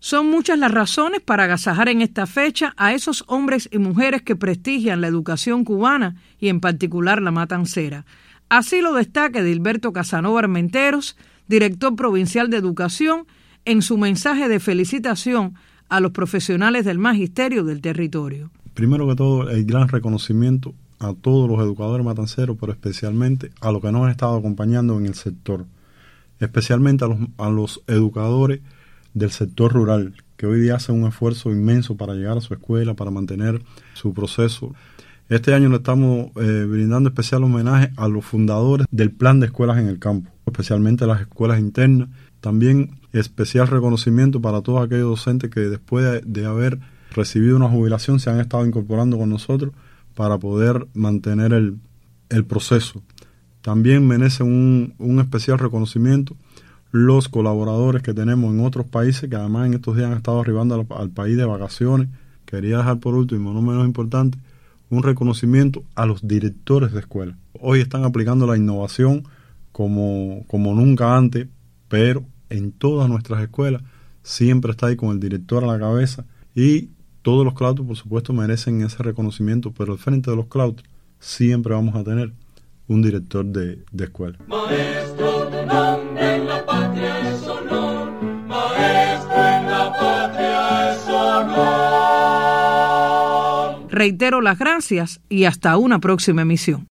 Son muchas las razones para agasajar en esta fecha a esos hombres y mujeres que prestigian la educación cubana y en particular la matancera. Así lo destaca Edilberto Casanova Armenteros, director provincial de Educación, en su mensaje de felicitación a los profesionales del magisterio del territorio. Primero que todo, el gran reconocimiento a todos los educadores matanceros, pero especialmente a los que nos han estado acompañando en el sector, especialmente a los educadores del sector rural, que hoy día hacen un esfuerzo inmenso para llegar a su escuela, para mantener su proceso. Este año le estamos brindando especial homenaje a los fundadores del plan de escuelas en el campo, especialmente a las escuelas internas. También especial reconocimiento para todos aquellos docentes que después de haber recibido una jubilación se han estado incorporando con nosotros para poder mantener el proceso. También merecen un especial reconocimiento los colaboradores que tenemos en otros países, que además en estos días han estado arribando al país de vacaciones. Quería dejar por último, no menos importante, un reconocimiento a los directores de escuela. Hoy están aplicando la innovación como nunca antes, pero en todas nuestras escuelas siempre está ahí con el director a la cabeza, y todos los claustros por supuesto merecen ese reconocimiento, pero al frente de los claustros siempre vamos a tener un director de escuela. Maestro, tu nombre en la patria es honor. Maestro, en la patria es honor. Reitero las gracias y hasta una próxima emisión.